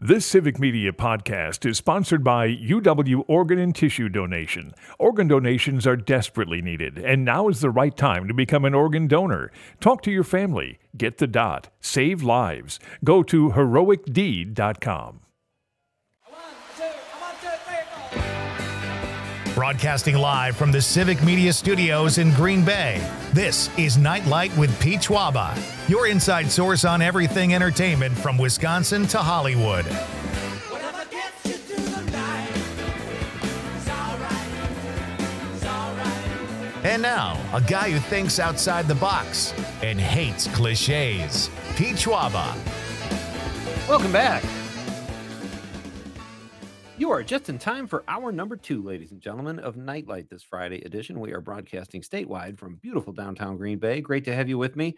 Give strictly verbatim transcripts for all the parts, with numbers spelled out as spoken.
This Civic Media podcast is sponsored by U W Organ and Tissue Donation. Organ donations are desperately needed, and now is the right time to become an organ donor. Talk to your family. Get the dot. Save lives. Go to heroic deed dot com. Broadcasting live from the Civic Media Studios in Green Bay, this is Nightlight with Pete Schwaba, your inside source on everything entertainment from Wisconsin to Hollywood. And now, a guy who thinks outside the box and hates cliches, Pete Schwaba. Welcome back. You are just in time for hour number two, ladies and gentlemen, of Nightlight this Friday edition. We are broadcasting statewide from beautiful downtown Green Bay. Great to have you with me.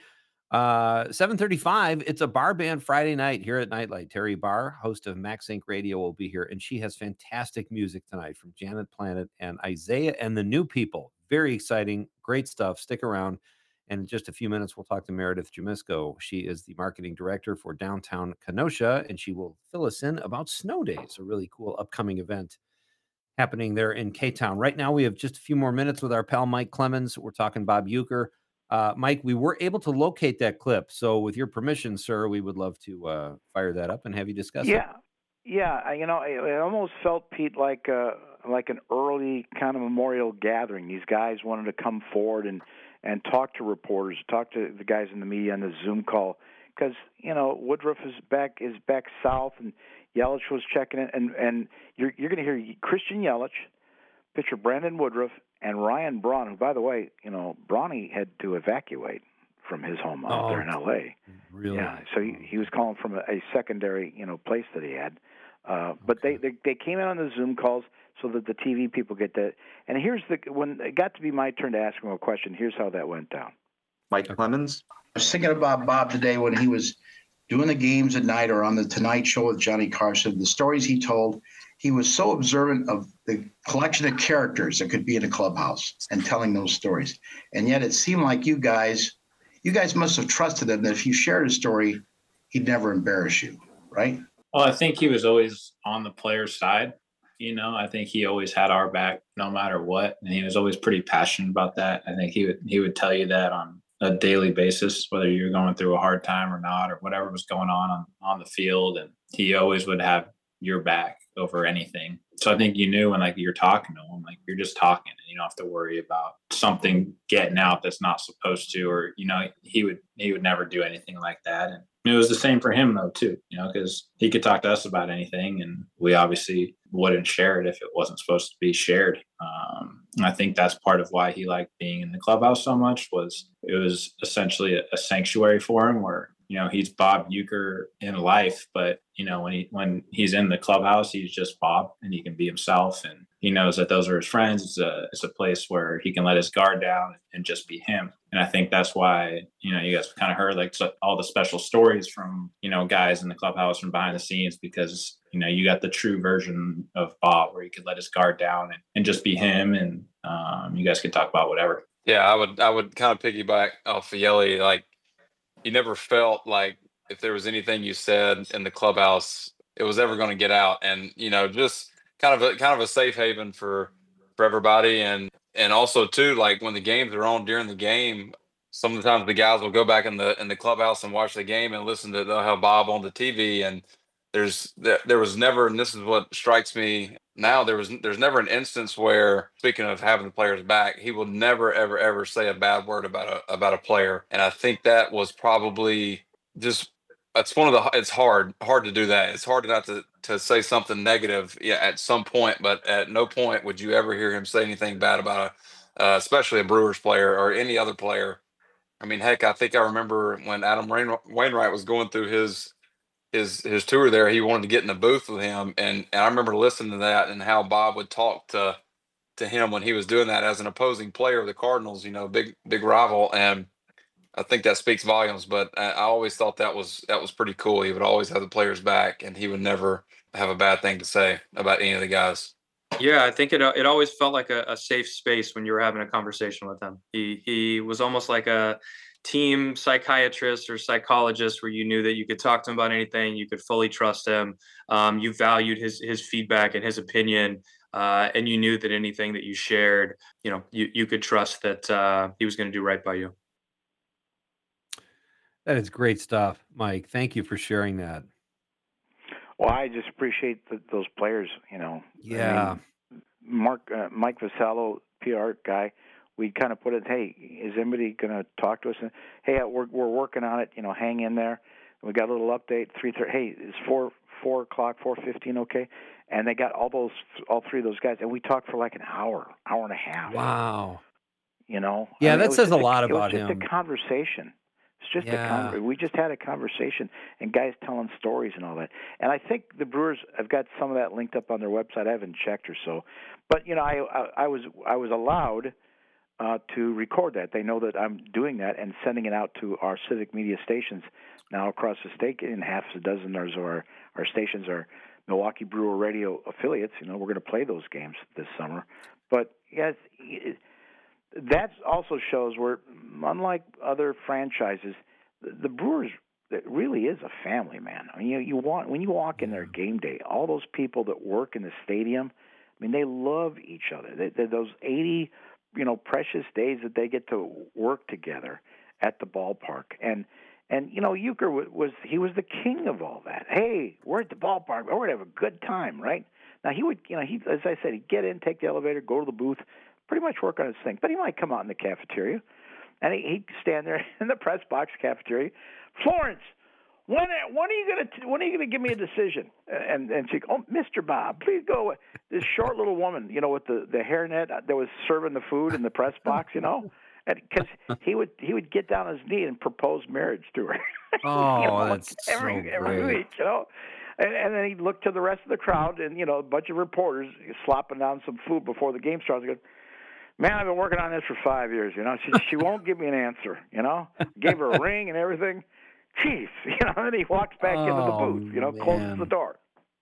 Uh, seven thirty-five, it's a bar band Friday night here at Nightlight. Terry Barr, host of Max Inc Radio, will be here, and she has fantastic music tonight from Janet Planet and Isaiah and the New People. Very exciting, great stuff. Stick around. And in just a few minutes, we'll talk to Meredith Jamisko. She is the marketing director for Downtown Kenosha, and she will fill us in about Snow Days, a really cool upcoming event happening there in K-Town. Right now, we have just a few more minutes with our pal Mike Clemens. We're talking Bob Uecker. Uh, Mike, we were able to locate that clip. So with your permission, sir, we would love to uh, fire that up and have you discuss yeah. it. Yeah, yeah. You know, it, it almost felt, Pete, like uh, like an early kind of memorial gathering. These guys wanted to come forward and and talk to reporters, talk to the guys in the media on the Zoom call, because you know Woodruff is back is back south, and Yelich was checking it, and and you're you're going to hear Christian Yelich, pitcher Brandon Woodruff, and Ryan Braun, who, by the way, you know Brawny had to evacuate from his home out oh, there in L A. Really? Yeah, so he, he was calling from a, a secondary you know place that he had, uh, but okay. they, they they came in on the Zoom calls so that the T V people get that. And here's the when it got to be my turn to ask him a question. Here's how that went down. Mike Clemens. I was thinking about Bob today when he was doing the games at night or on the Tonight Show with Johnny Carson. The stories he told, he was so observant of the collection of characters that could be in a clubhouse and telling those stories. And yet it seemed like you guys, you guys must have trusted him that if you shared a story, he'd never embarrass you, right? Well, I think he was always on the player's side. You know, I think he always had our back no matter what. And he was always pretty passionate about that. I think he would he would tell you that on a daily basis, whether you're going through a hard time or not, or whatever was going on on, on the field. And he always would have your back over anything. So I think you knew when like you're talking to him, like you're just talking and you don't have to worry about something getting out that's not supposed to, or, you know, he would he would never do anything like that. And it was the same for him, though, too, you know, because he could talk to us about anything and we obviously wouldn't share it if it wasn't supposed to be shared. Um, and I think that's part of why he liked being in the clubhouse so much was it was essentially a, a sanctuary for him where, you know, he's Bob Uecker in life, but, you know, when he when he's in the clubhouse, he's just Bob and he can be himself. And he knows that those are his friends. It's a, it's a place where he can let his guard down and just be him. And I think that's why, you know, you guys kind of heard like so, all the special stories from, you know, guys in the clubhouse from behind the scenes, because, you know, you got the true version of Bob where he could let his guard down and, and just be him. And um, you guys could talk about whatever. Yeah, I would I would kind of piggyback off of Yelly. Like, you never felt like if there was anything you said in the clubhouse, it was ever going to get out. And, you know, just kind of a kind of a safe haven for for everybody. And and also too, like when the games are on during the game, sometimes the guys will go back in the in the clubhouse and watch the game and listen to they'll have Bob on the T V. And there's there, there was never, and this is what strikes me now, there was there's never an instance where, speaking of having the players back, he will never ever ever say a bad word about a about a player. And I think that was probably just it's one of the it's hard hard to do that. It's hard not to to say something negative, yeah, at some point, but at no point would you ever hear him say anything bad about a uh, especially a Brewers player or any other player. I mean, heck, I think I remember when Adam Rain- Wainwright was going through his his his tour there, he wanted to get in the booth with him, and, and I remember listening to that and how Bob would talk to to him when he was doing that as an opposing player of the Cardinals, you know, big big rival, and I think that speaks volumes. But I, I always thought that was that was pretty cool. He would always have the players back, and he would never have a bad thing to say about any of the guys. Yeah, I think it it always felt like a, a safe space when you were having a conversation with him. He he was almost like a team psychiatrist or psychologist where you knew that you could talk to him about anything, you could fully trust him, um, you valued his his feedback and his opinion, uh, and you knew that anything that you shared, you know, you you could trust that uh, he was going to do right by you. That is great stuff, Mike. Thank you for sharing that. Well, I just appreciate the, those players. You know, Yeah. I mean, Mark, uh, Mike Vasallo, P R guy. We kind of put it. Hey, is anybody going to talk to us? And, hey, uh, we're we're working on it. You know, hang in there. We got a little update. Three thirty. Hey, it's four four o'clock, four fifteen. Okay. And they got all those, all three of those guys, and we talked for like an hour, hour and a half. Wow. You know. Yeah, I mean, that it was says a just lot it was about just him. a conversation. It's just Yeah. a con- we just had a conversation and guys telling stories and all that. And I think the Brewers have got some of that linked up on their website. I haven't checked or so, but you know, I I, I was I was allowed uh, to record that. They know that I'm doing that and sending it out to our civic media stations now across the state. In half a dozen of our our stations are Milwaukee Brewer Radio affiliates. You know, we're going to play those games this summer. But yes. It, that also shows where, unlike other franchises, the, the Brewers, it really is a family, man. I mean, you, you want when you walk in there game day, all those people that work in the stadium, I mean, they love each other. They, they, those eighty, you know, precious days that they get to work together at the ballpark, and and you know, Uecker was, was he was the king of all that. Hey, we're at the ballpark. We're going to have a good time, right? Now he would, you know, he as I said, he'd get in, take the elevator, go to the booth. Pretty much work on his thing, but he might come out in the cafeteria, and he, he'd stand there in the press box cafeteria. Florence, when when are you gonna when are you gonna give me a decision? And and she, oh, Mister Bob, please go away. This short little woman, you know, with the the hairnet that was serving the food in the press box, you know, because he would he would get down on his knee and propose marriage to her. Oh, you know, that's every, so every great. week, you know. And, and then he'd look to the rest of the crowd, and you know, a bunch of reporters slopping down some food before the game starts. He goes, man, I've been working on this for five years, you know. She she won't give me an answer, you know. Gave her a ring and everything. Chief, you know, and then he walks back into the Oh, booth, you know, closes man. the door.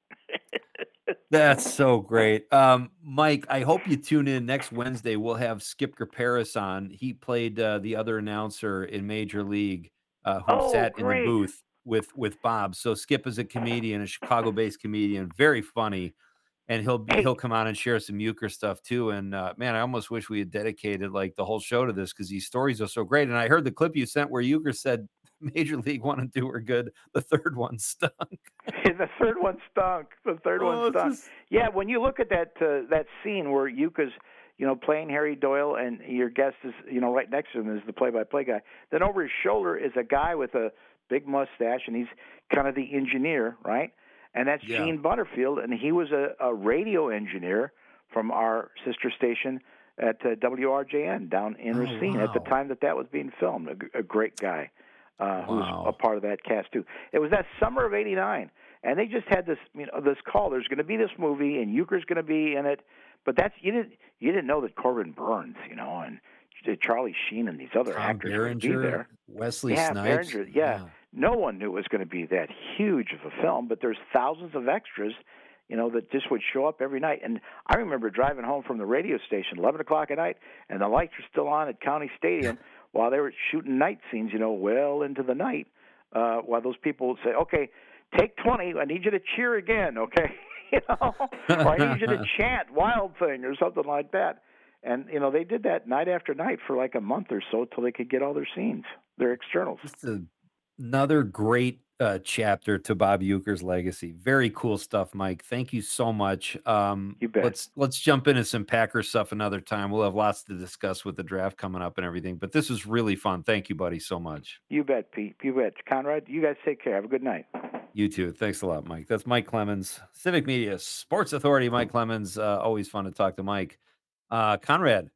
That's so great. Um, Mike, I hope you tune in next Wednesday. We'll have Skip Paris on. He played uh, the other announcer in Major League uh, who Oh, sat in the great. booth with with Bob. So Skip is a comedian, a Chicago-based comedian, very funny. And he'll be, Hey. he'll come on and share some Euchre stuff too. And uh, man, I almost wish we had dedicated like the whole show to this because these stories are so great. And I heard the clip you sent where Euchre said Major League One and Two were good. The third one stunk. The third one stunk. The third Oh, one it's stunk. just- Yeah, when you look at that uh, that scene where Yuka's, you know, playing Harry Doyle and your guest is, you know, right next to him is the play-by-play guy. Then over his shoulder is a guy with a big mustache, and he's kind of the engineer, right? And that's Yeah. Gene Butterfield, and he was a, a radio engineer from our sister station at uh, W R J N down in Oh, Racine at the wow. time that that was being filmed. A, g- a great guy uh, who was Wow. a part of that cast too. It was that summer of eighty-nine, and they just had this, you know, this call. There's going to be this movie, and Euchre's going to be in it. But that's you didn't you didn't know that Corbin Burns, you know, and Charlie Sheen and these other Tom actors would be Berenger, there. Wesley Yeah, Snipes. Berenger, yeah. No one knew it was going to be that huge of a film, but there's thousands of extras, you know, that just would show up every night. And I remember driving home from the radio station, eleven o'clock at night, and the lights were still on at County Stadium while they were shooting night scenes, you know, well into the night, uh, while those people would say, okay, take twenty, I need you to cheer again, okay? you know, or I need you to chant Wild Thing or something like that. And, you know, they did that night after night for like a month or so till they could get all their scenes, their externals. Just a, another great uh, chapter to Bob Euchre's legacy. Very cool stuff, Mike. Thank you so much. Um, You bet. Let's let's jump into some Packers stuff another time. We'll have lots to discuss with the draft coming up and everything. But this was really fun. Thank you, buddy, so much. You bet, Pete. You bet. Conrad, you guys take care. Have a good night. You too. Thanks a lot, Mike. That's Mike Clemens, Civic Media Sports Authority. Mike Clemens. Uh, always fun to talk to Mike. Uh, Conrad,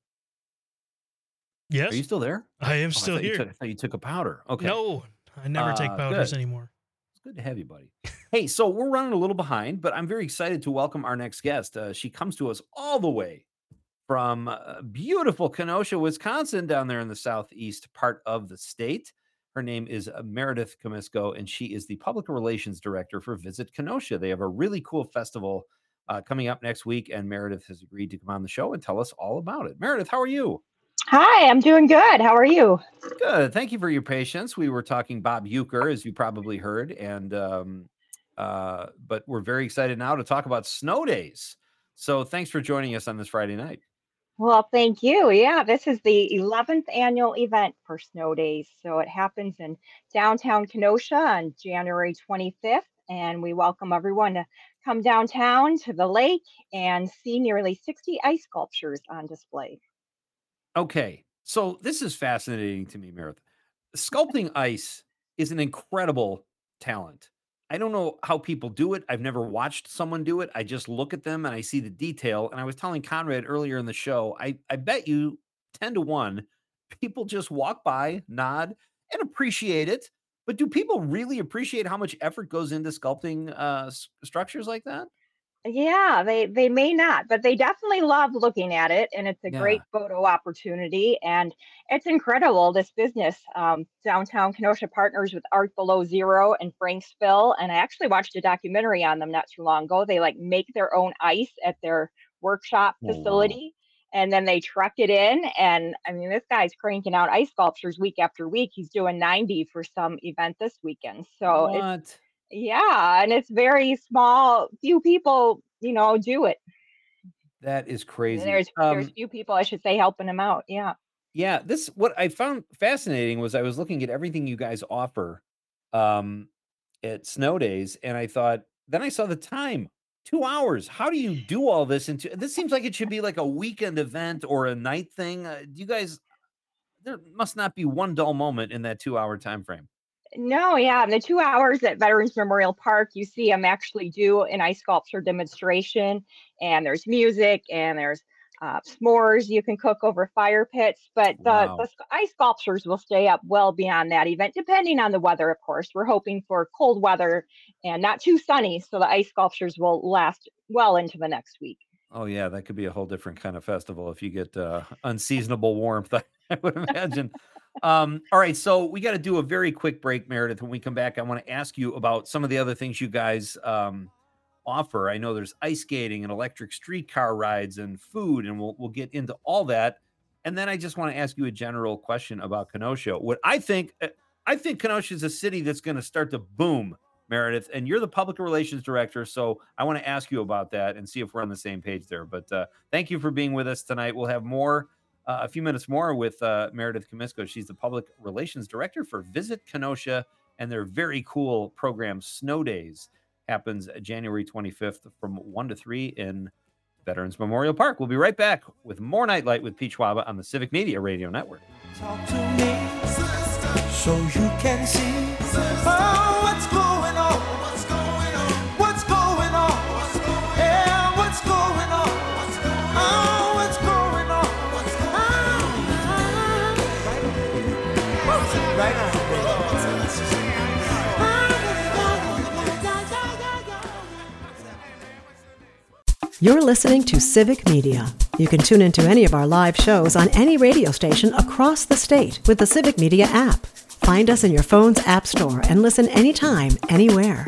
Yes, are you still there? I am Oh, I still thought you here. took- I thought you took a powder. Okay. No, I never take Uh, powders good. anymore. It's good to have you, buddy. Hey, so we're running a little behind, but I'm very excited to welcome our next guest. Uh, she comes to us all the way from uh, beautiful Kenosha, Wisconsin, down there in the southeast part of the state. Her name is uh, Meredith Comisco, and she is the public relations director for Visit Kenosha. They have a really cool festival uh, coming up next week, and Meredith has agreed to come on the show and tell us all about it. Meredith, how are you? Hi, I'm doing good. How are you? Good. Thank you for your patience. We were talking Bob Euchre, as you probably heard, and um, uh, but we're very excited now to talk about snow days. So thanks for joining us on this Friday night. Well, thank you. Yeah, this is the eleventh annual event for Snow Days. So it happens in downtown Kenosha on January twenty-fifth, and we welcome everyone to come downtown to the lake and see nearly sixty ice sculptures on display. Okay, so this is fascinating to me, Meredith. Sculpting ice is an incredible talent. I don't know how people do it. I've never watched someone do it. I just look at them and I see the detail. And I was telling Conrad earlier in the show, I, I bet you ten to one, people just walk by, nod, and appreciate it. But do people really appreciate how much effort goes into sculpting uh, s- structures like that? Yeah, they they may not, but they definitely love looking at it, and it's a Yeah. great photo opportunity, and it's incredible. This business, um, downtown Kenosha partners with Art Below Zero and Franksville, and I actually watched a documentary on them not too long ago. They like make their own ice at their workshop Oh, wow. facility, and then they truck it in. And I mean, this guy's cranking out ice sculptures week after week. He's doing ninety for some event this weekend, so it's What? yeah, and it's very small. Few people, you know, do it. That is And crazy. there's there's Um, few people, I should say, helping him out. Yeah. Yeah, this what I found fascinating was I was looking at everything you guys offer um at snow days, and I thought then I saw the time. two hours. How do you do all this into this seems like it should be like a weekend event or a night thing. Uh, do you guys there must not be one dull moment in that two-hour time frame. No, yeah, the two hours at Veterans Memorial Park, you see them actually do an ice sculpture demonstration, and there's music, and there's uh, s'mores you can cook over fire pits, but the the Wow. sc ice sculptures will stay up well beyond that event, depending on the weather, of course. We're hoping for cold weather and not too sunny, so the ice sculptures will last well into the next week. Oh yeah, that could be a whole different kind of festival if you get uh, unseasonable warmth. I would imagine. Um, all right, so we got to do a very quick break, Meredith. When we come back, I want to ask you about some of the other things you guys um, offer. I know there's ice skating and electric streetcar rides and food, and we'll we'll get into all that. And then I just want to ask you a general question about Kenosha. What I think, uh, I think Kenosha is a city that's going to start to boom, Meredith. And you're the public relations director, so I want to ask you about that and see if we're on the same page there. But uh, thank you for being with us tonight. We'll have more, uh, a few minutes more with uh, Meredith Comisko. She's the public relations director for Visit Kenosha and their very cool program, Snow Days, happens January twenty-fifth from one to three in Veterans Memorial Park. We'll be right back with more Nightlight with Peach Waba on the Civic Media Radio Network. Talk to me so you can see oh, what's going on. What's going on? What's going on? What's going on? Yeah, what's going on? What's going on? Oh, what's going on? What's going on? Right on. You're listening to Civic Media. You can tune into any of our live shows on any radio station across the state with the Civic Media app. Find us in your phone's app store and listen anytime, anywhere.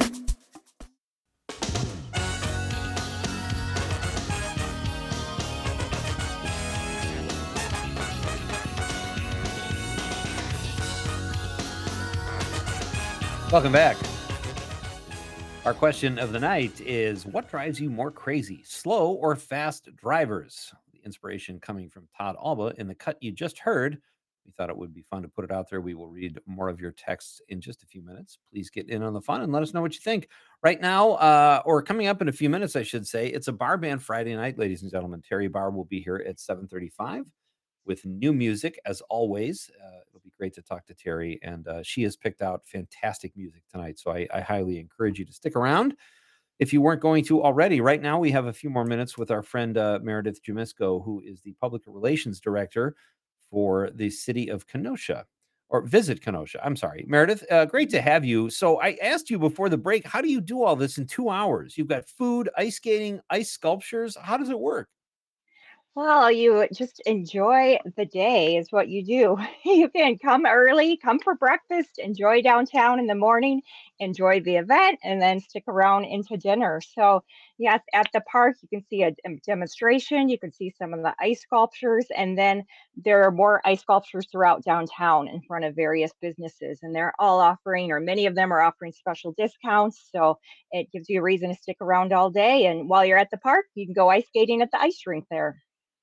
Welcome back. Our question of the night is, what drives you more crazy, slow or fast drivers? The inspiration coming from Todd Alba in the cut you just heard. We thought it would be fun to put it out there. We will read more of your texts in just a few minutes. Please get in on the fun and let us know what you think. Right now, uh, or coming up in a few minutes, I should say, it's a Bar Band Friday night, ladies and gentlemen. Terry Barr will be here at seven thirty-five with new music, as always. Uh, it'll be great to talk to Terry, and uh, she has picked out fantastic music tonight. So I, I highly encourage you to stick around if you weren't going to already. Right now, we have a few more minutes with our friend uh, Meredith Jumisko, who is the public relations director for the city of Kenosha, or Visit Kenosha. I'm sorry, Meredith. Uh, great to have you. So I asked you before the break, how do you do all this in two hours? You've got food, ice skating, ice sculptures. How does it work? Well, you just enjoy the day is what you do. You can come early, come for breakfast, enjoy downtown in the morning, enjoy the event, and then stick around into dinner. So, yes, at the park, you can see a dem- demonstration, you can see some of the ice sculptures, and then there are more ice sculptures throughout downtown in front of various businesses, and they're all offering, or many of them are offering special discounts. So, it gives you a reason to stick around all day. And while you're at the park, you can go ice skating at the ice rink there.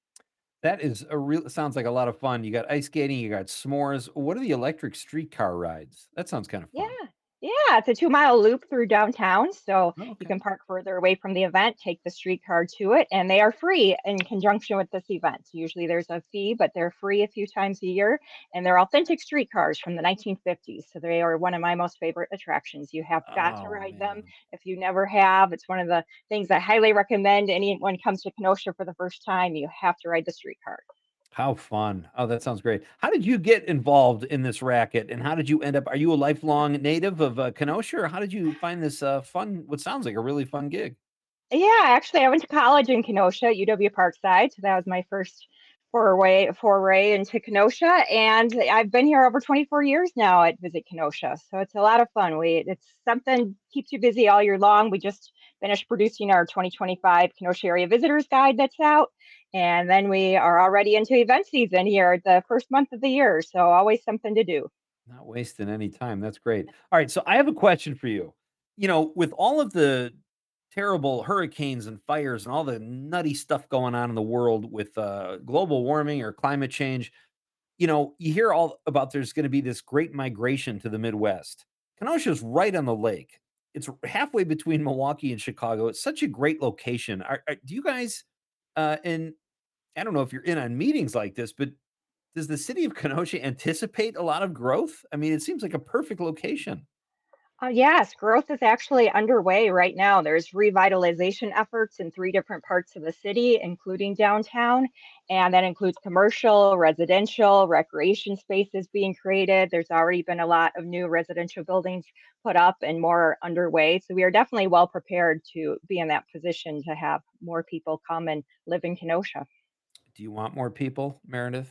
That is a real sounds like a lot of fun. You got ice skating, you got s'mores. What are the electric streetcar rides? That sounds kind of Yeah. fun. Yeah, it's a two-mile loop through downtown, so Oh, you okay. can park further away from the event, take the streetcar to it, and they are free in conjunction with this event. Usually there's a fee, but they're free a few times a year, and they're authentic streetcars from the nineteen fifties. So they are one of my most favorite attractions. You have got to Oh ride them man. if you never have. It's one of the things I highly recommend anyone comes to Kenosha for the first time. You have to ride the streetcar. How fun. Oh, that sounds great. How did you get involved in this racket and how did you end up? Are you a lifelong native of uh, Kenosha or how did you find this uh, fun, what sounds like a really fun gig? Yeah, actually, I went to college in Kenosha at U W Parkside, so that was my first foray foray into Kenosha, and I've been here over twenty-four years now at Visit Kenosha, so it's a lot of fun. We it's something keeps you busy all year long. We just finished producing our twenty twenty-five Kenosha Area Visitors Guide that's out, and then we are already into event season here, the first month of the year, so always something to do. Not wasting any time. That's great. All right. So I have a question for you. You know, with all of the terrible hurricanes and fires and all the nutty stuff going on in the world with uh, global warming or climate change, you know, you hear all about there's going to be this great migration to the Midwest. Kenosha's right on the lake. It's halfway between Milwaukee and Chicago. It's such a great location. Are, are- do you guys, uh, and I don't know if you're in on meetings like this, but does the city of Kenosha anticipate a lot of growth? I mean, it seems like a perfect location. Uh, yes, growth is actually underway right now. There's revitalization efforts in three different parts of the city, including downtown, and that includes commercial, residential, recreation spaces being created. There's already been a lot of new residential buildings put up and more underway. So we are definitely well prepared to be in that position to have more people come and live in Kenosha. Do you want more people, Meredith?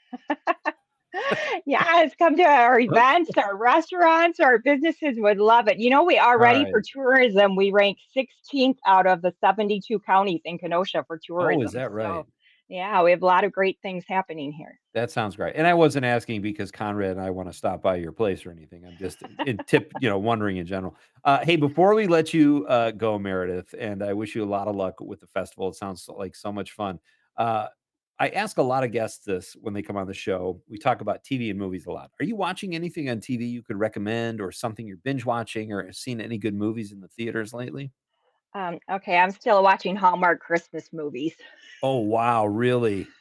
Yes, come to our Okay. events, our restaurants, our businesses would love it. You know, we All already for right. tourism, we rank sixteenth out of the seventy-two counties in Kenosha for Oh, is tourism. that right? So, yeah, we have a lot of great things happening here. That sounds great. And I wasn't asking because Conrad and I want to stop by your place or anything. I'm just in tip, you know, wondering in general. Uh, hey, before we let you uh, go, Meredith, and I wish you a lot of luck with the festival. It sounds so- like so much fun. Uh, I ask a lot of guests this when they come on the show. We talk about T V and movies a lot. Are you watching anything on T V you could recommend or something you're binge watching or seen any good movies in the theaters lately? Um, okay, I'm still watching Hallmark Christmas movies. Oh, wow. Really?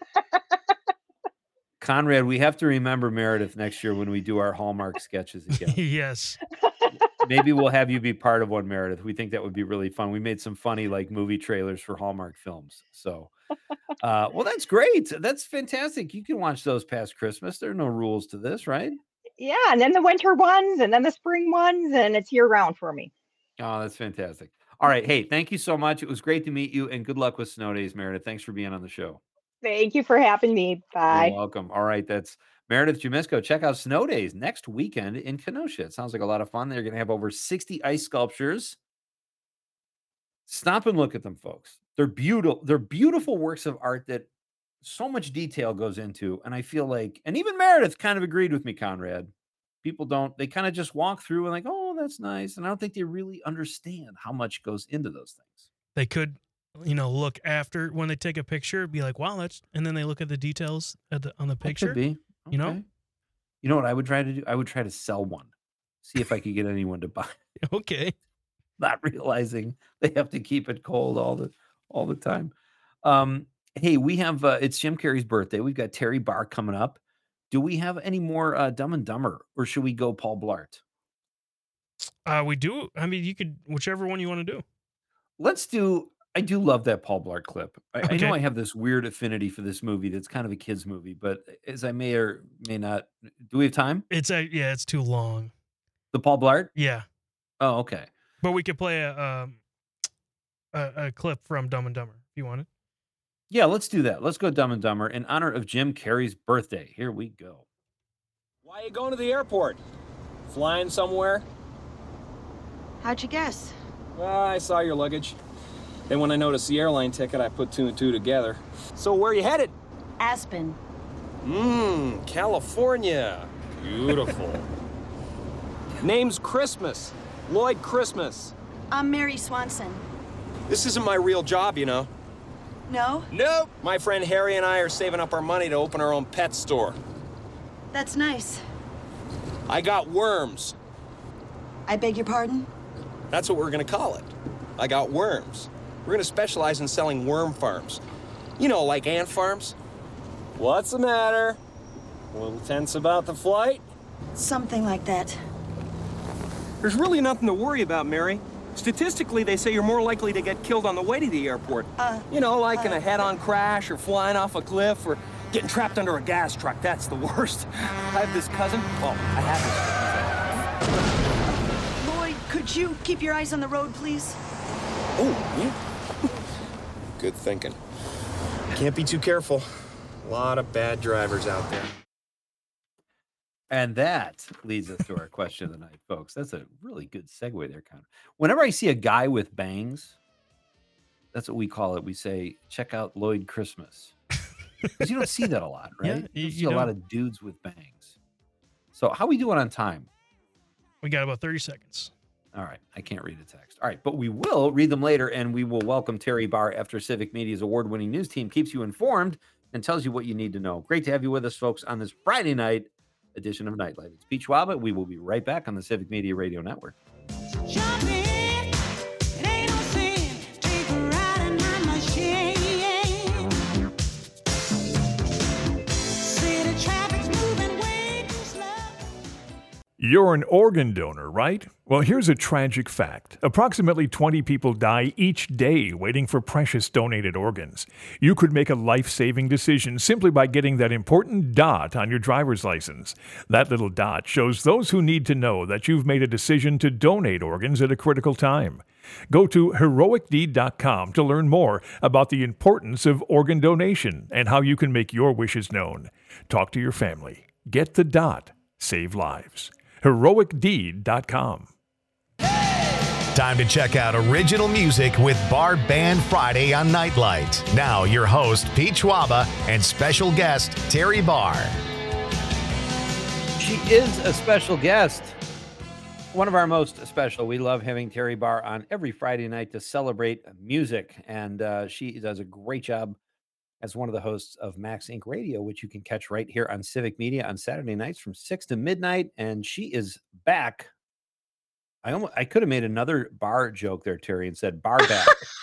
Conrad, we have to remember Meredith next year when we do our Hallmark sketches again. Yes. Maybe we'll have you be part of one, Meredith. We think that would be really fun. We made some funny like movie trailers for Hallmark films. So, uh, well, that's great. That's fantastic. You can watch those past Christmas. There are no rules to this, right? Yeah, and then the winter ones, and then the spring ones, and it's year round for me. Oh, that's fantastic. All right. Hey, thank you so much. It was great to meet you and good luck with snow days, Meredith. Thanks for being on the show. Thank you for having me. You're Bye. welcome. All right. That's Meredith Jamisco. Check out Snow Days next weekend in Kenosha. It sounds like a lot of fun. They're going to have over sixty ice sculptures. Stop and look at them, folks. They're beautiful. They're beautiful works of art that so much detail goes into. And I feel like, and even Meredith kind of agreed with me, Conrad. People don't, they kind of just walk through and like, oh, that's nice. And I don't think they really understand how much goes into those things. They could, you know, look after when they take a picture, be like, wow, that's, and then they look at the details at the, on the That could picture, be. you know? Okay. You know what I would try to do? I would try to sell one, see if I could get anyone to buy, Okay. not realizing they have to keep it cold all the all the time. Um, hey, we have uh, it's Jim Carrey's birthday. We've got Terry Barr coming up. Do we have any more uh, Dumb and Dumber, or should we go Paul Blart? Uh, we do. I mean, you could, whichever one you want to do. Let's do. I do love that Paul Blart clip. I, I know Okay. I have this weird affinity for this movie. That's kind of a kids movie, but as I may or may not, do we have time? It's a, yeah, it's too long. The Paul Blart? Yeah. Oh, okay. But we could play a, um, a, a clip from Dumb and Dumber if you wanted. Yeah, let's do that. Let's go Dumb and Dumber in honor of Jim Carrey's birthday. Here we go. Why are you going to the airport? Flying somewhere? How'd you guess? Well, I saw your luggage. Then when I noticed the airline ticket, I put two and two together. So where are you headed? Aspen. Mmm, California. Beautiful. Name's Christmas. Lloyd Christmas. I'm Mary Swanson. This isn't my real job, you know. No? Nope. My friend Harry and I are saving up our money to open our own pet store. That's nice. I got worms. I beg your pardon? That's what we're gonna call it. I got worms. We're gonna specialize in selling worm farms. You know, like ant farms. What's the matter? A little tense about the flight? Something like that. There's really nothing to worry about, Mary. Statistically, they say you're more likely to get killed on the way to the airport. Uh, you know, like uh, in a head-on crash or flying off a cliff or getting trapped under a gas truck. That's the worst. I have this cousin. Well, I have this cousin. Lloyd, could you keep your eyes on the road, please? Oh, yeah. Good thinking. Can't be too careful. A lot of bad drivers out there. And that leads us to our question of the night, folks. That's a really good segue there, Connor. Whenever I see a guy with bangs, that's what we call it. We say, check out Lloyd Christmas. Because you don't see that a lot, right? Yeah, you, you- don't see you a lot don't. of dudes with bangs. So how we doing on time? We got about thirty seconds. All right. I can't read a text. All right. But we will read them later, and we will welcome Terry Barr after Civic Media's award-winning news team keeps you informed and tells you what you need to know. Great to have you with us, folks, on this Friday night edition of Nightlight. It's Pete Schwab. We will be right back on the Civic Media Radio Network. You're an organ donor, right? Well, here's a tragic fact. Approximately twenty people die each day waiting for precious donated organs. You could make a life-saving decision simply by getting that important dot on your driver's license. That little dot shows those who need to know that you've made a decision to donate organs at a critical time. Go to heroic deed dot com to learn more about the importance of organ donation and how you can make your wishes known. Talk to your family. Get the dot. Save lives. heroic deed dot com. Time to check out original music with Bar Band Friday on Nightlight. Now, your host, Pete Schwaba, and special guest, Terry Barr. She is a special guest. One of our most special. We love having Terry Barr on every Friday night to celebrate music. And uh, she does a great job as one of the hosts of Max Inc Radio, which you can catch right here on Civic Media on Saturday nights from six to midnight. And she is back. I almost, I could have made another bar joke there, Terry, and said bar back.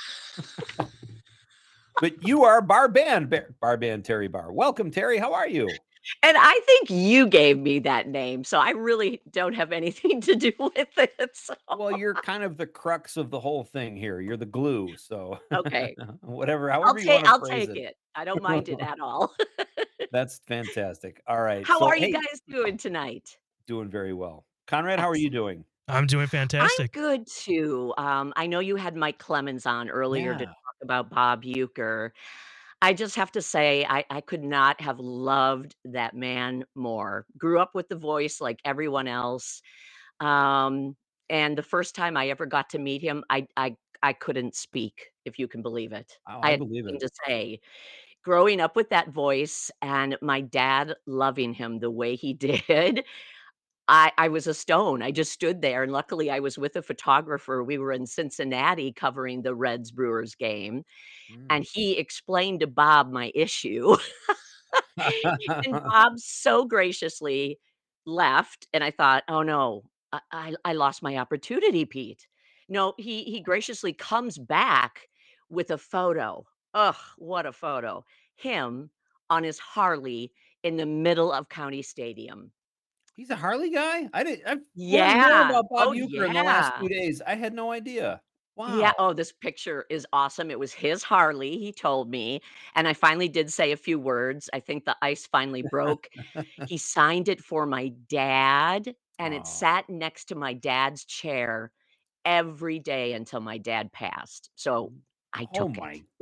But you are bar band, bar, bar band Terry Barr. Welcome, Terry. How are you? And I think you gave me that name, so I really don't have anything to do with it. So. Well, you're kind of the crux of the whole thing here. You're the glue. So Okay. whatever, I'll however you take want to I'll phrase take it. it. I don't mind it at all. That's fantastic. All right. How so, are you hey, guys doing tonight? doing very well. Conrad, how are you doing? I'm doing I'm fantastic. good too. Um, I know you had Mike Clemens on earlier to Yeah. talk about Bob Uecker. I just have to say, I, I could not have loved that man more. Grew up with the voice like everyone else. Um, and the first time I ever got to meet him, I I I couldn't speak, if you can believe it. Oh, I I had believe nothing it. to say. Growing up with that voice and my dad loving him the way he did, I I was a stone. I just stood there, and luckily I was with a photographer. We were in Cincinnati covering the Reds Brewers game, and Mm. he explained to Bob my issue. And Bob so graciously left, and I thought, "Oh, no, I I I lost my opportunity, Pete." No, he he graciously comes back with a photo. Ugh, what a photo. Him on his Harley in the middle of County Stadium. He's a Harley guy? I didn't I've learned more Yeah. about Bob Oh, Uecker in the last yeah. two days. I had no idea. Yeah. Wow. Oh, this picture is awesome. It was his Harley, he told me, and I finally did say a few words. I think the ice finally broke. He signed it for my dad, and it Oh. sat next to my dad's chair every day until my dad passed. So I Oh took my it.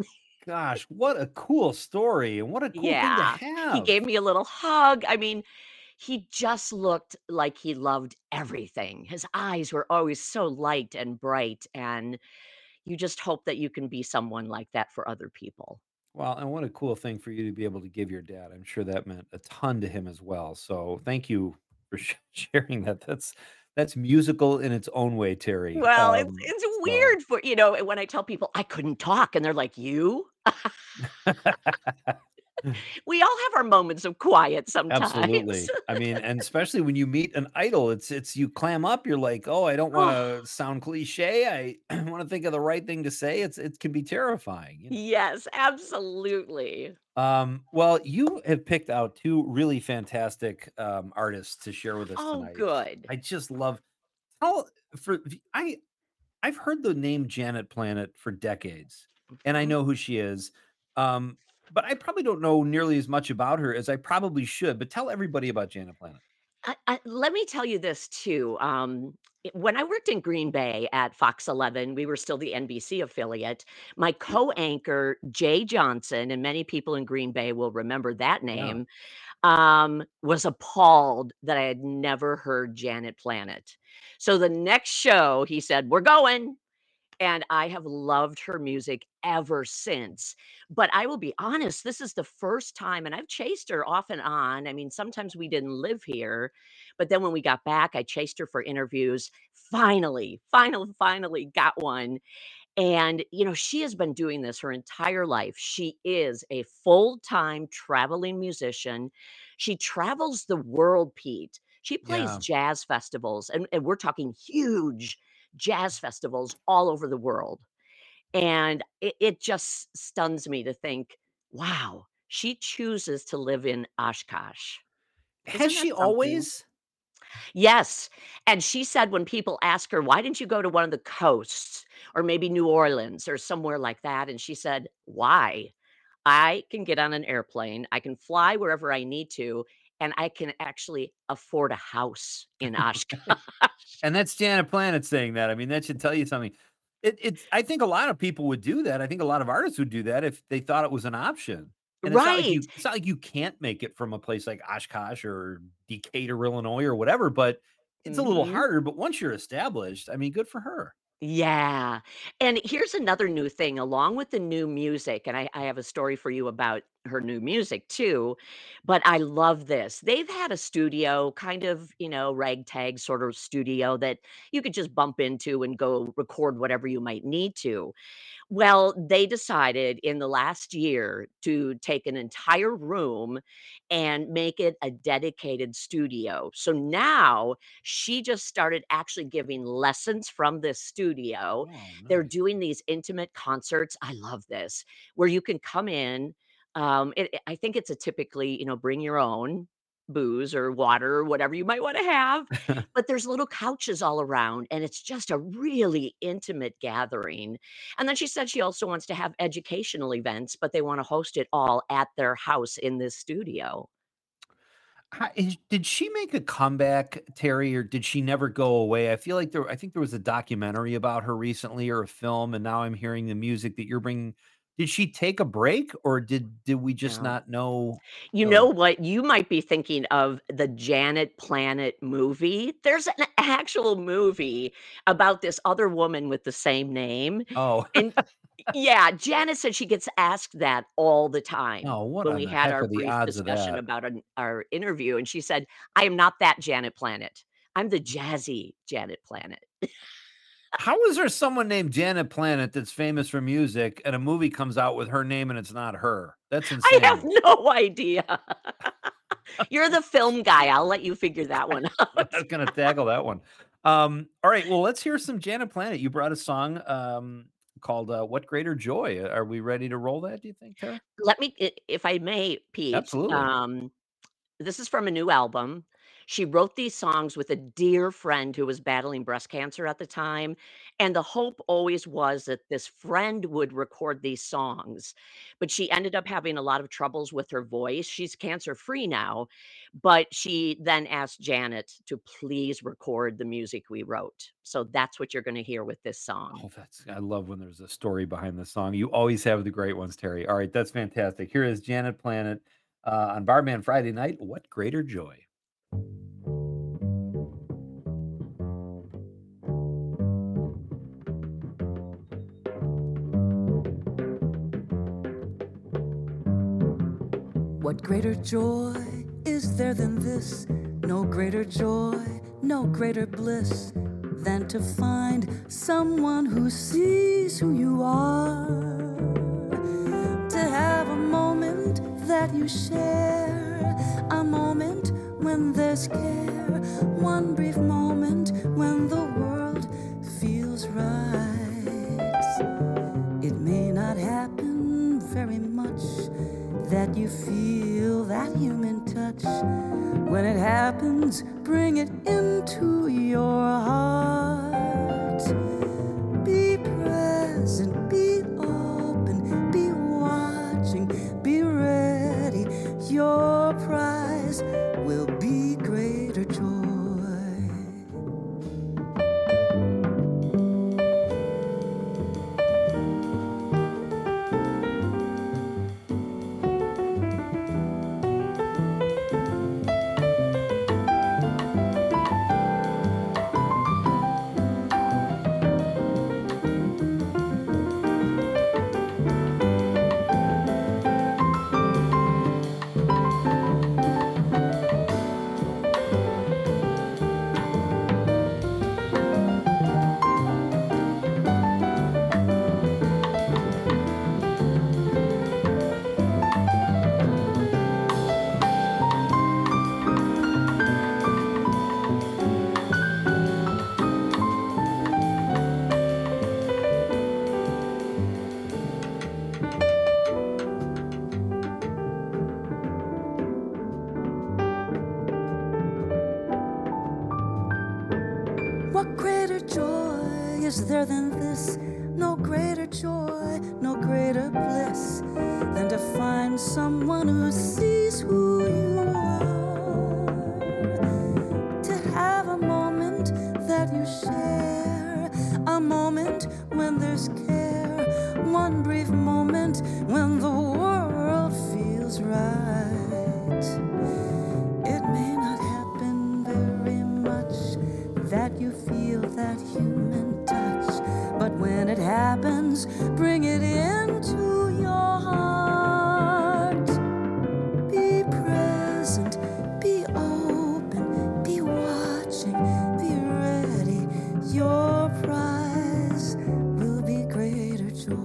gosh, what a cool story and what a cool thing to Yeah, he have. gave me a little hug. I mean, he just looked like he loved everything. His eyes were always so light and bright, and you just hope that you can be someone like that for other people. Well, and what a cool thing for you to be able to give your dad. I'm sure that meant a ton to him as well. So thank you for sh- sharing that. That's that's musical in its own way, Terry. Well, it's Um, it's so weird for you know, when I tell people I couldn't talk and they're like, "You?" We all have our moments of quiet sometimes. Absolutely. I mean, and especially when you meet an idol, it's it's you clam up. You're like, oh, I don't want Oh, to sound cliche. I want to think of the right thing to say. It's it can be terrifying, you know. yes, absolutely. Um, well, you have picked out two really fantastic um, artists to share with us Oh, tonight. good. I just love how for I I've heard the name Janet Planet for decades, and I Mhm. know who she is. Um, but I probably don't know nearly as much about her as I probably should. But tell everybody about Janet Planet. I I let me tell you this too, um, I when I worked in Green Bay at Fox eleven, we were still the N B C affiliate. My co-anchor, Jay Johnson, and many people in Green Bay will remember that Yeah. name, um, was appalled that I had never heard Janet Planet. So the next show, he said, "We're going." And I have loved her music ever since. But I will be honest, this is the first time, and I've chased her off and on. I mean, sometimes we didn't live here, but then when we got back, I chased her for interviews. Finally, finally, finally got one. And, you know, she has been doing this her entire life. She is a full time traveling musician. She travels the world, Pete. She plays Yeah. jazz festivals, and, and we're talking huge jazz festivals all over the world. And it, it just stuns me to think, wow, she chooses to live in Oshkosh. Has Isn't that she something? always? Yes, and she said when people ask her, "Why didn't you go to one of the coasts or maybe New Orleans or somewhere like that?" And she said, "Why? I can get on an airplane, I can fly wherever I need to, and I can actually afford a house in Oshkosh." And that's Janet Planet saying that. I mean, that should tell you something. It, it's. I think a lot of people would do that. I think a lot of artists would do that if they thought it was an option. And it's not like Right. you. It's not like you can't make it from a place like Oshkosh or Decatur, Illinois, or whatever. But it's a little Mhm. harder. But once you're established, I mean, good for her. Yeah. And here's another new thing along with the new music, and I, I have a story for you about her new music too. But I love this. They've had a studio, kind of, you know, ragtag sort of studio that you could just bump into and go record whatever you might need to. Well, they decided in the last year to take an entire room and make it a dedicated studio. So now she just started actually giving lessons from this studio. Oh, They're nice. doing these intimate concerts. I love this, where you can come in. Um, it, it- I think it's a typically, you know, bring your own booze or water or whatever you might want to have, but there's little couches all around, and it's just a really intimate gathering. And then she said she also wants to have educational events, but they want to host it all at their house in this studio. How is did she make a comeback, Terry, or did she never go away? I feel like there I think there was a documentary about her recently or a film, and now I'm hearing the music that you're bringing. Did she take a break or did did we just No. not know You know or what? You might be thinking of the Janet Planet movie. There's an actual movie about this other woman with the same name. Oh. And yeah, Janet said she gets asked that all the time Oh, what when on we the had heck our are the brief odds of discussion that? about an, our interview. And she said, I am not that Janet Planet. I'm the jazzy Janet Planet. How is there someone named Janet Planet that's famous for music and a movie comes out with her name and it's not her? That's I have insane. no idea. You're the film guy. I'll let you figure that one I'm out. not gonna tackle that one. Um, all right, well, let's hear some Janet Planet. You brought a song um, called uh, "What Greater Joy." Are we ready to roll that? Do you think, Tara? Let me, i- if I may, Pete. Absolutely. Um, this is from a new album. She wrote these songs with a dear friend who was battling breast cancer at the time, and the hope always was that this friend would record these songs, but she ended up having a lot of troubles with her voice. She's cancer-free now, but she then asked Janet to please record the music we wrote. So that's what you're gonna hear with this song. Oh, that's I love when there's a story behind the song. You always have the great ones, Terry. All right, that's fantastic. Here is Janet Planet uh, on Barman Friday night. What greater joy? What greater joy is there than this? No greater joy, no greater bliss than to find someone who sees who you are. To have a moment that you share, a moment when there's care, one brief moment when the world feels right. It may not happen very much that you feel that human touch. When it happens, bring it into your heart. Be present, be open, be watching, be ready. Your prize will be greater joy. What greater joy is there than this? No greater joy, no greater bliss than to find someone who sees who you are. To have a moment that you share, a moment when there's care, one brief moment when the world feels right. It may not happen very much that you feel that human touch, but when it happens, bring it into your heart. Be present, be open, be watching, be ready. Your prize will be greater joy.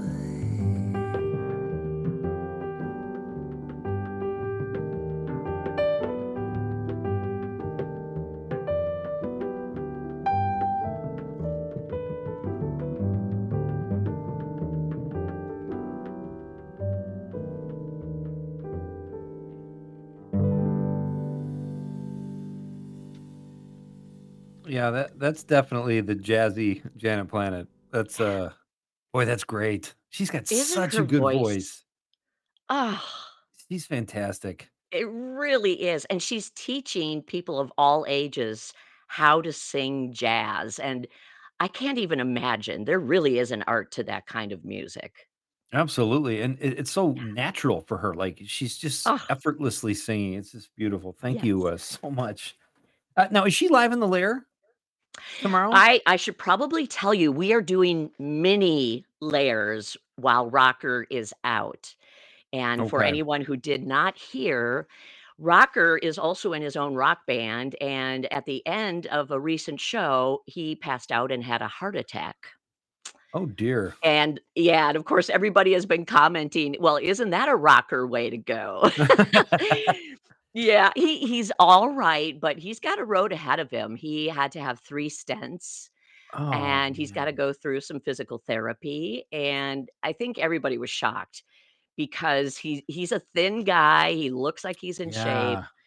Yeah, that that's definitely the jazzy Janet Planet. That's uh boy, that's great. She's got Isn't such a her good voice voice. Ah, She's fantastic. it really is, and she's teaching people of all ages how to sing jazz, and I can't even imagine. There really is an art to that kind of music. Absolutely, and it it's so natural for her, like, she's just Ah, effortlessly singing. It's just beautiful. Thank you, yes. uh, so much. Uh, now is she live in the Lair tomorrow? I I should probably tell you, we are doing mini layers while Rocker is out. And for Okay. anyone who did not hear, Rocker is also in his own rock band, and at the end of a recent show, he passed out and had a heart attack. Oh, dear. And yeah, and of course, everybody has been commenting, "Well, isn't that a rocker way to go?" Yeah, he he's alright, but he's got a road ahead of him. He had to have three stents, Oh, and he's gotta man. go through some physical therapy, and I think everybody was shocked because he he's a thin guy, he looks like he's in shape, Yeah.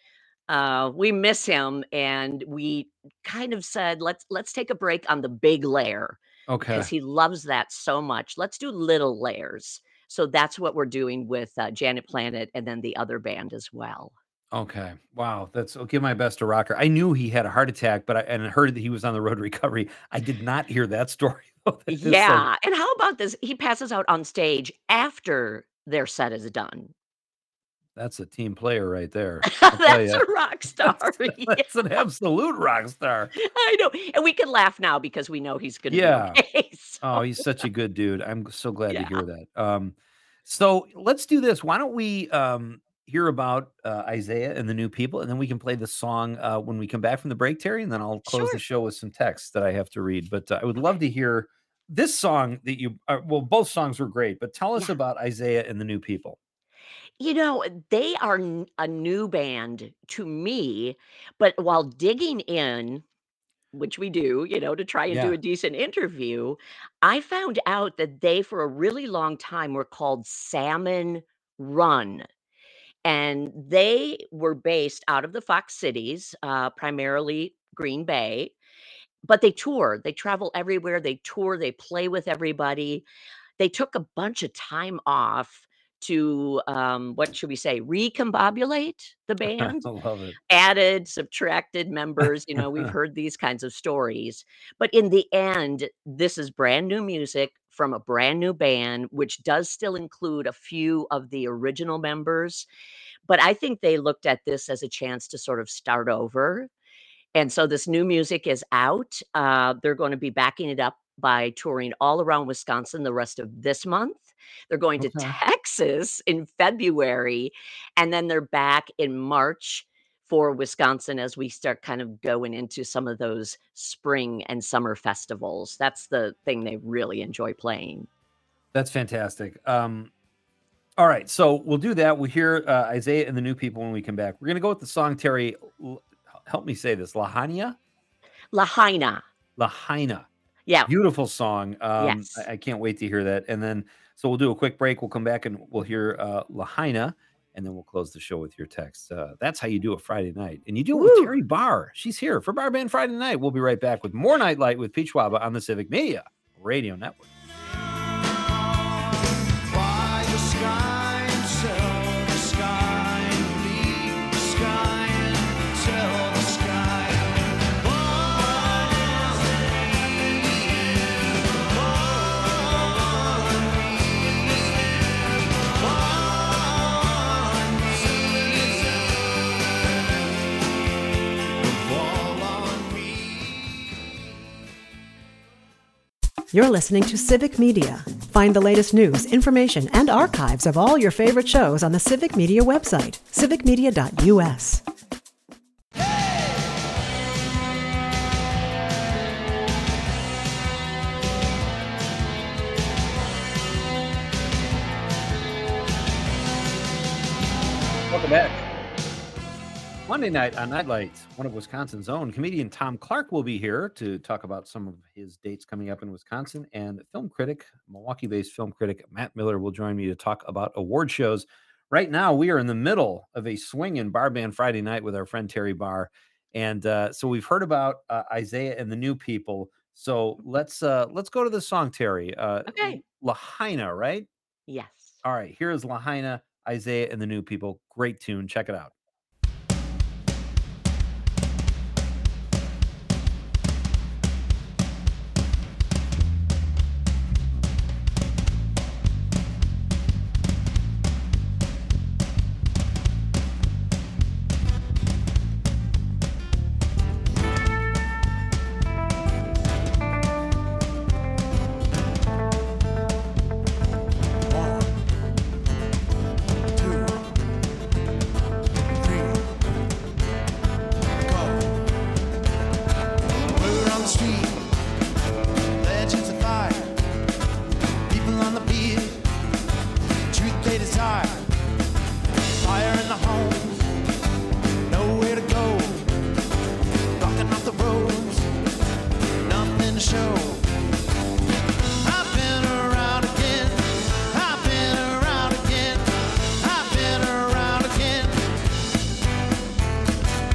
Uh, we miss him, and we kind of said, "Let's let's take a break on the big lair," Okay. 'cause he loves that so much. Let's do little lairs. So that's what we're doing with, uh, Janet Planet and then the other band as well. Okay. Wow. That's I'll give my best to Rocker. I knew he had a heart attack, but I and I heard that he was on the road to recovery. I did not hear that story, though. That is like Yeah, and how about this? He passes out on stage after their set is done. That's a team player right there. I'll tell That's ya. a rock star. That's an Yeah. absolute rock star. I know, and we can laugh now because we know he's gonna be Yeah. okay, Oh, so he's such a good dude. I'm g so glad to Yeah. hear that. Um, so let's do this. Why don't we, um, hear about, uh, Isaiah and the New People, and then we can play the song, uh, when we come back from the break, Terry, and then I'll close the Sure. show with some texts that I have to read. But, uh, I would love Okay. to hear this song that you uh, well, both songs were great, but tell us Yeah. about Isaiah and the New People. You know, they are n a new band to me, but while digging in, which we do, you know, to try and do Yeah. a decent interview, I found out that they, for a really long time, were called Salmon Run, and they were based out of the Fox Cities, uh, primarily Green Bay, but they tour, they travel everywhere, they tour, they play with everybody. They took a bunch of time off to, um, what should we say, recombobulate the band? I love it. Added, subtracted members, you know, we've heard these kinds of stories. But in the end, this is brand new music from a brand new band, which does still include a few of the original members. But I think they looked at this as a chance to sort of start over. And so this new music is out. Uh, they're gonna be backing it up by touring all around Wisconsin the rest of this month. They're going to Okay. Texas in February, and then they're back in March for Wisconsin as we start kind of going into some of those spring and summer festivals. That's the thing they really enjoy playing. That's fantastic. Um, all right, so we'll do that. We'll hear, uh, Isaiah and the New People when we come back. We're gonna go with the song, Terry, l help me say this, Lahaina? Lahaina. Lahaina. Yeah. Beautiful song. Um, Yes. I I can't wait to hear that, and then so we'll do a quick break, we'll come back, and we'll hear, uh, Lahaina, and then we'll close the show with your text. Uh, that's how you do a Friday night, and you do it with Woo! Terry Barr. She's here for Bar Band Friday Night. We'll be right back with more Nightlight with Pete Schwaba on the Civic Media Radio Network. Fly the sky and tell the sky, bleed the sky and tell the sky. Born is me, born You're listening to Civic Media. Find the latest news, information, and archives of all your favorite shows on the Civic Media website, civic media dot U S. Welcome back. Monday night on Nightlight, one of Wisconsin's own comedian Tom Clark will be here to talk about some of his dates coming up in Wisconsin, and film critic, Milwaukee-based film critic Matt Miller will join me to talk about award shows. Right now, we are in the middle of a swinging Bar Band Friday night with our friend Terry Barr, and uh, so we've heard about uh, Isaiah and the New People. So let's uh, let's go to the song, Terry. Uh, Okay. Lahaina, right? Yes. All right, here is Lahaina, Isaiah and the New People. Great tune. Check it out. We're on the street, legends of fire, people on the beat, truth they desire, fire in the homes, nowhere to go, blocking off the roads, nothing to show. I've been around again, I've been around again, I've been around again.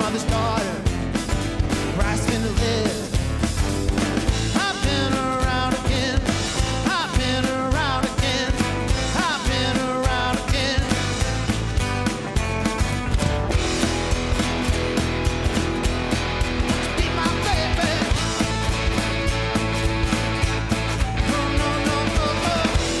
father's daughter, grasping to live. I've been around again, I've been around again, I've been around again. Be my baby. No, no, no, no, no.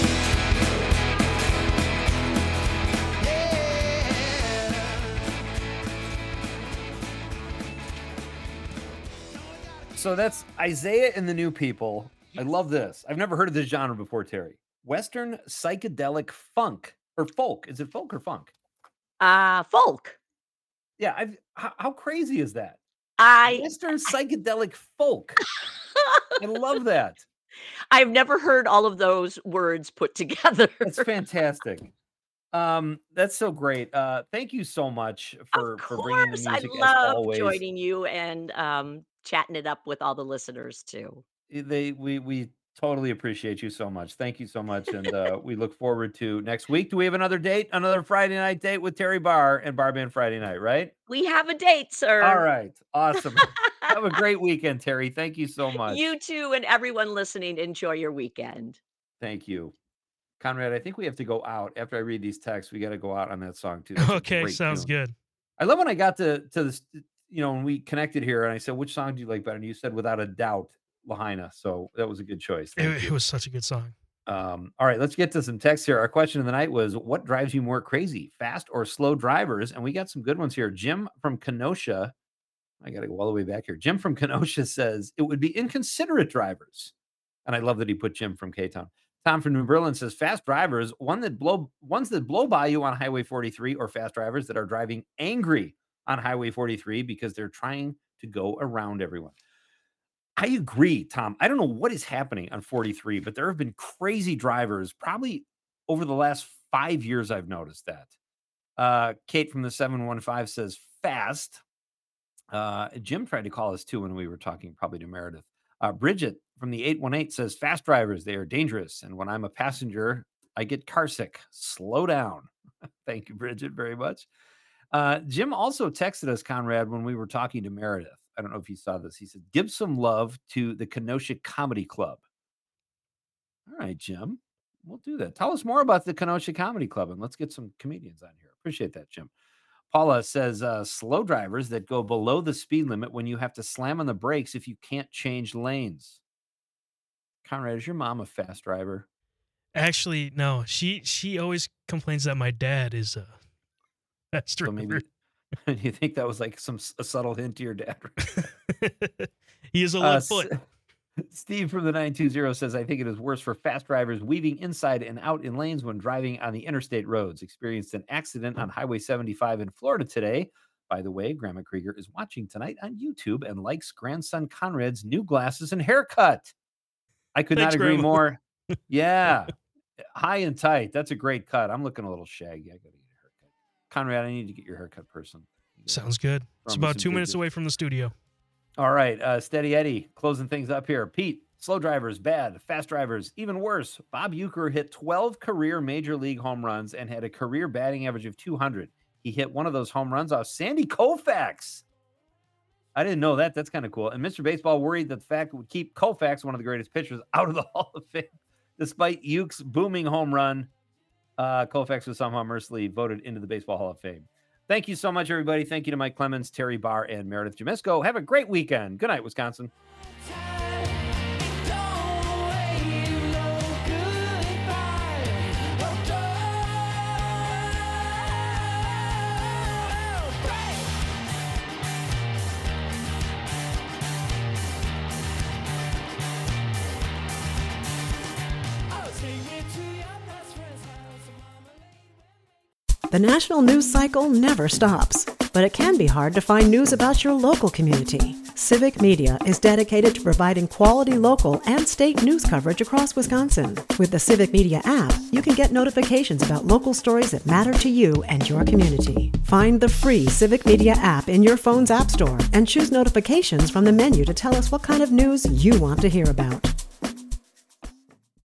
So that's Isaiah and the New People. I love this. I've never heard of this genre before, Terry. Western psychedelic funk or folk. Is it folk or funk? Uh, folk. Yeah. I've, how, how crazy is that? I Western psychedelic folk. I love that. I've never heard all of those words put together. It's fantastic. Um, that's so great. Uh, thank you so much for Of for bringing the course, I music as love always. joining you and um, chatting it up with all the listeners too. They we we totally appreciate you so much. Thank you so much, and uh, we look forward to next week. Do we have another date? Another Friday night date with Terry Barr and Bar Band Friday night, right? We have a date, sir. All right, awesome. Have a great weekend, Terry. Thank you so much. You too, and everyone listening, enjoy your weekend. Thank you, Conrad. I think we have to go out after I read these texts. We got to go out on that song too. That's a Okay, great sounds tune. good. I love when I got to to this, you know, when we connected here, and I said, "Which song do you like better?" And you said, "Without a doubt, Lahaina." So that was a good choice. Thank It, you. it was such a good song. Um, all right, let's get to some texts here. Our question of the night was, what drives you more crazy, fast or slow drivers? And we got some good ones here. Jim from Kenosha. I got to go all the way back here. Jim from Kenosha says it would be inconsiderate drivers. And I love that he put Jim from K-Town. Tom from New Berlin says fast drivers, one that blow ones that blow by you on Highway forty-three, or fast drivers that are driving angry on Highway forty-three because they're trying to go around everyone. I agree, Tom. I don't know what is happening on forty-three, but there have been crazy drivers probably over the last five years. I've noticed that. Uh, Kate from the seven one five says fast. Uh, Jim tried to call us too when we were talking, probably to Meredith. Uh, Bridget from the eight one eight says fast drivers, they are dangerous. And when I'm a passenger, I get carsick. Slow down. Thank you, Bridget, very much. Uh, Jim also texted us, Conrad, when we were talking to Meredith. I don't know if you saw this. He said, give some love to the Kenosha Comedy Club. All right, Jim, we'll do that. Tell us more about the Kenosha Comedy Club, and let's get some comedians on here. Appreciate that, Jim. Paula says, uh, slow drivers that go below the speed limit when you have to slam on the brakes if you can't change lanes. Conrad, is your mom a fast driver? Actually, no. She she always complains that my dad is a fast So driver. maybe you think that was like some s- a subtle hint to your dad? He is a Uh, left S- foot. Steve from the nine two zero says, I think it is worse for fast drivers weaving inside and out in lanes when driving on the interstate roads. Experienced an accident on Highway seventy-five in Florida today. By the way, Grandma Krieger is watching tonight on YouTube and likes grandson Conrad's new glasses and haircut. I could Thanks, not agree Grandma. more. Yeah. High and tight. That's a great cut. I'm looking a little shaggy. I got to get a haircut. Conrad, I need to get your haircut person. Sounds good. It's Throw me about some two minutes digits. away from the studio. All right, uh, Steady Eddie, closing things up here. Pete, slow drivers, bad. Fast drivers, even worse. Bob Uecker hit twelve career major league home runs and had a career batting average of two hundred. He hit one of those home runs off Sandy Koufax. I didn't know that. That's kind of cool. And Mister Baseball worried that the fact would keep Koufax, one of the greatest pitchers, out of the Hall of Fame. Despite Uke's booming home run, uh, Koufax was somehow mercifully voted into the Baseball Hall of Fame. Thank you so much, everybody. Thank you to Mike Clemens, Terry Barr, and Meredith Jamesko. Have a great weekend. Good night, Wisconsin. The national news cycle never stops, but it can be hard to find news about your local community. Civic Media is dedicated to providing quality local and state news coverage across Wisconsin. With the Civic Media app, you can get notifications about local stories that matter to you and your community. Find the free Civic Media app in your phone's app store and choose notifications from the menu to tell us what kind of news you want to hear about.